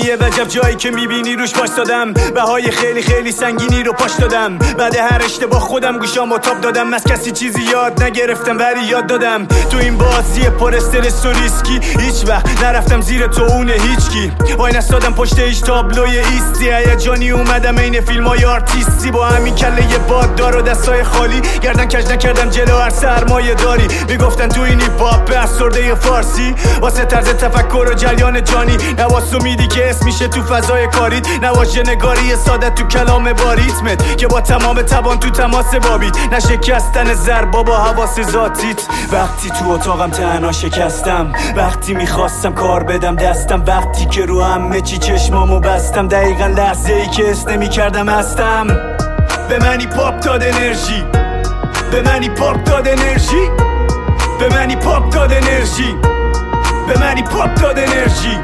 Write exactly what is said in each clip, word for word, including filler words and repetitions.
یه وجب جایی که میبینی روش پاش دادم، بهای خیلی خیلی سنگینی رو پاش دادم. بعد هر اشتباه خودم گوشامو تاب دادم، از کسی چیزی یاد نگرفتم ولی یاد دادم. تو این بازی پر استرس و ریسکی هیچ وقت نرفتم زیر تو اون هیچکی. وای نستادم پشت هیچ تابلوی ایستی، هیجانی اومدم این فیلمای آرتیستی. با همین کله یه باددار و دستای خالی گردن کج نکردم جلو هر سرمایه داری. میگفتن تو این هیپ هاپ افسرده فارسی واسه طرز تفکر و جریان جانی، نواز میدی که اسم میشه تو فضای کاریت، نواز نگاری ساده تو کلام با ریتمت که با تمام توان تو تماس بابیت، نشکستن ضربا با حواس ذاتیت. وقتی تو اتاقم تنها شکستم، وقتی میخواستم کار بدم دستم، وقتی که رو همه چی چشمامو بستم، دقیقا لحظه ای که اس نمی‌کردم هستم. به منی پاپ داد انرژی، به منی پاپ داد انرژی، به منی پاپ داد انرژی، به منی پاپ داد انرژی.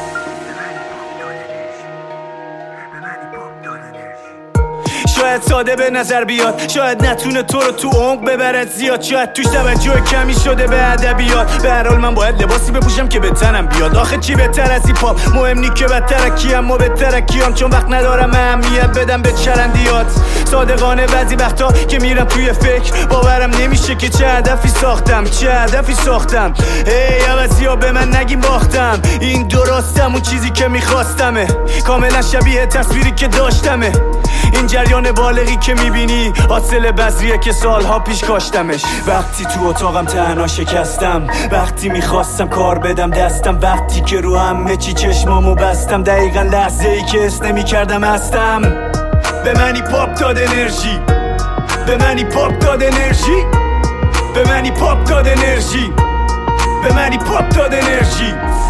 شاید ساده به نظر بیاد، شاید نتونه تو رو تو عمق ببرد زیاد، شاید توش توجه کمی شده به ادبیات. به هر حال من باید لباسی بپوشم که به تنم بیاد. آخه چی بهتر از هیپ هاپ؟ مهم نی که بدتر کیم و بهتر کیام، چون وقت ندارم اهمیت بدم به چرندیات. صادقانه بعضی وقتا که میرم توی فکر باورم نمیشه که چه هدفی ساختم، چه هدفی ساختم. هی عوضیا به من نگیم باختم، این درستم اون چیزی که میخواستمه، کاملا شبیه تصویری که داشتمه. این جریان بالغی که میبینی حاصل بذریه که سالها پیش کاشتمش. وقتی تو اتاقم تنها شکستم، وقتی میخواستم کار بدم دستم، وقتی که رو همه چی چشمامو بستم، دقیقا لحظه ای که اس نمی‌کردم هستم. به منی پاپ داد انرژی، به منی پاپ داد انرژی، به منی پاپ داد انرژی، به منی پاپ داد انرژی.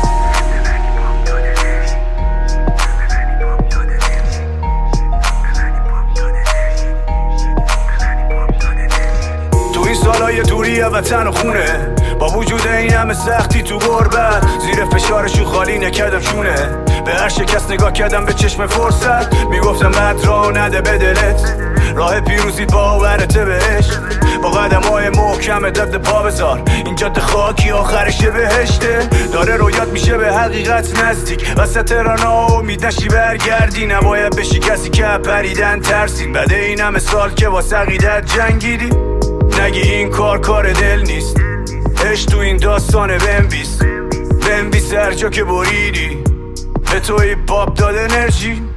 سالای دوری وطن و خونه، با وجود این همه سختی تو غربت، زیر فشارشو خالی نکردم شونه. به هر شکست نگاه کردم به چشم فرصت، میگفتم بد راه نده به دلت، راه پیروزیت باورته بهش. با قدم های محکم دد پا بذار، این جاده خاکی آخرش بهشته. داره رویات میشه به حقیقت نزدیک، وسط رانا امید نشی برگردی، نباید بشی کسی که پریدن ترسید. بعد این همه سال که واسه عقیدت جنگیدی، نگی این کار کار دل نیست. عشق تو این داستانه بنویس، بنویس هر جا که بریدی، به توی پاپ داد انرژی.